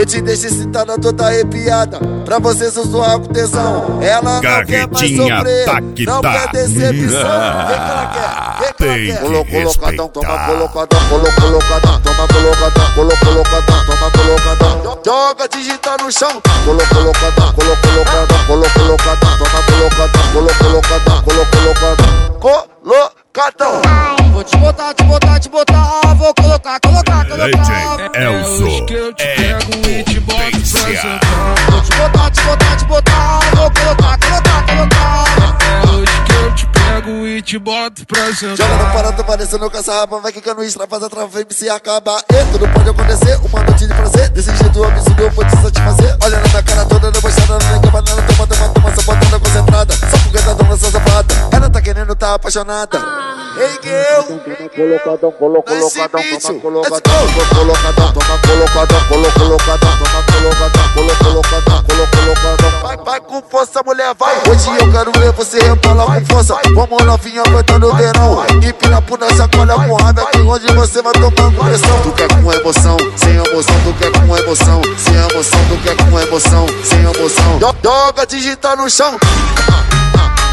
Eu te deixo excitada, toda arrepiada, pra você zoar com tesão. Ela não quer mais sofrer, não quer decepção. Vem que ela quer, vem que ela quer. Colocadão, toma colocadão, colocadão, toma colocadão, colocadão, toma colocadão. Joga, digita no chão. Colocadão, colocadão, colocadão, toma colocadão, colocadão, colocadão. Colocadão. Vou te botar, vou colocar. Elzo, que eu te pego e te boto pra sentar. Vou te botar, vou colocar. É hoje que eu te pego e te boto pra sentar. Joga no parado, parecendo com essa rapa, vai quicando extra, faz a trava e se acaba. E tudo pode acontecer, uma noite de prazer. Desse jeito o absurdo eu vou te satisfazer. Olha na minha cara toda, debochada, não tem banana, toma, só botando concentrada. Só porque tá dando essa safada. Ela tá querendo, tá apaixonada. Ei, girl. Colocadão, toma colocadão, toma colocadão, toma colocadão. Vai com força, mulher, vai. Hoje eu quero ver você rebolar com força. Vamos novinha aguentando o verão. Empina por nessa colha com raiva, que onde você vai tomando pressão. Tu quer com emoção, sem emoção, tu quer com emoção, sem emoção, tu quer com emoção, sem emoção. Joga, digita no chão.